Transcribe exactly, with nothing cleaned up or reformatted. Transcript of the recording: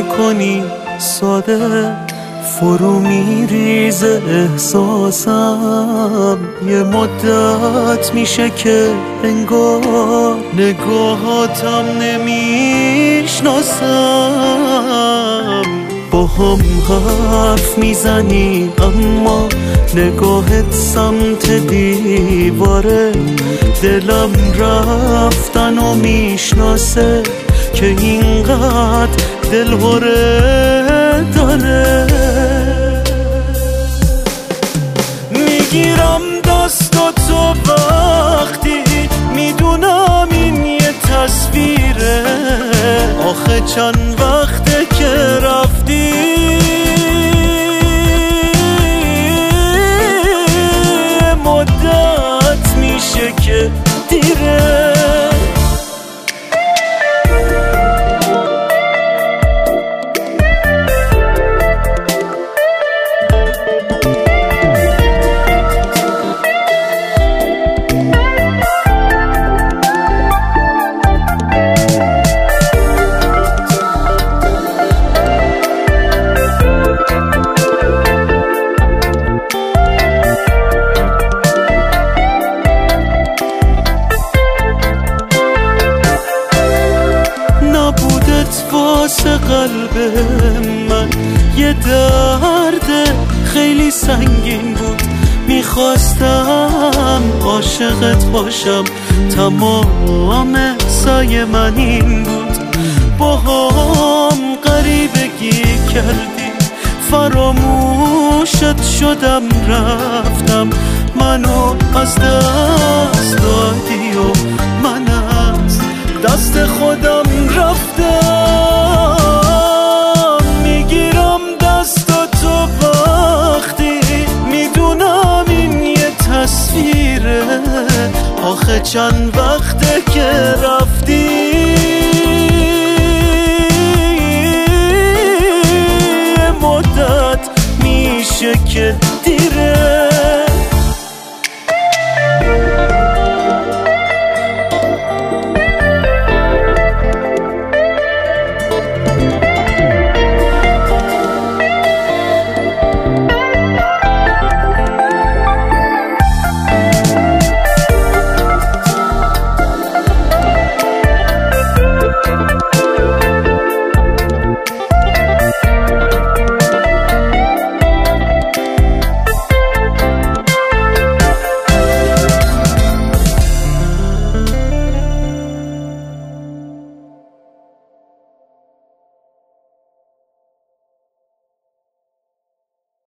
کنی ساده فرو میریزه احساسم. یه مدت میشه که انگار نگاهاتم نمیشناسم. با هم حرف میزنی اما نگاهت سمت دیواره. دلم رفتن و میشناسه که اینقدر دلهوره داره. میگیرم دستاتو وقتی میدونم این یه تصویره. آخه چند وقته که رفتی مدت میشه که دیره. واسه قلب من یه درد خیلی سنگین بود. میخواستم عاشقت باشم، تمام سعی من این بود. با هم غریبگی کردی، فراموشت شدم رفتم. منو از دست دادی و من از دست خودم رفتم. میگیرم دستاتو وقتی میدونم این یه تصویره. آخه چند وقت